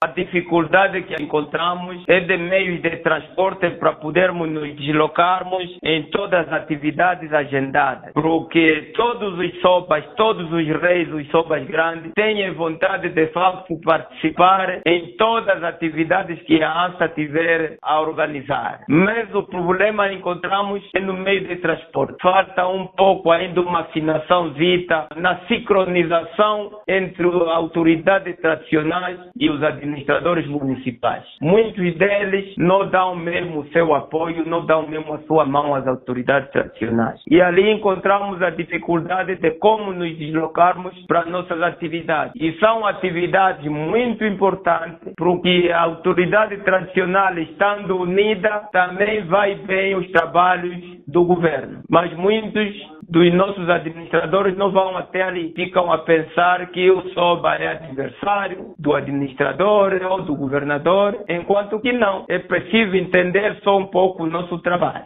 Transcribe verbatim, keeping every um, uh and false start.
A dificuldade que encontramos é de meios de transporte para podermos nos deslocarmos em todas as atividades agendadas. Porque todos os sopas, todos os reis, os sopas grandes, têm vontade de facto participar em todas as atividades que a ANSA tiver a organizar. Mas o problema encontramos é no meio de transporte. Falta um pouco ainda uma afinaçãozita na sincronização entre as autoridades tradicionais e os administradores municipais. Muitos deles não dão mesmo o seu apoio, não dão mesmo a sua mão às autoridades tradicionais. E ali encontramos a dificuldade de como nos deslocarmos para nossas atividades. E são atividades muito importantes, porque a autoridade tradicional, estando unida, também vai bem os trabalhos do governo. Mas muitos dos nossos administradores não vão até ali, ficam a pensar que o SOBA é adversário do administrador ou do governador, enquanto que não. É preciso entender só um pouco o nosso trabalho.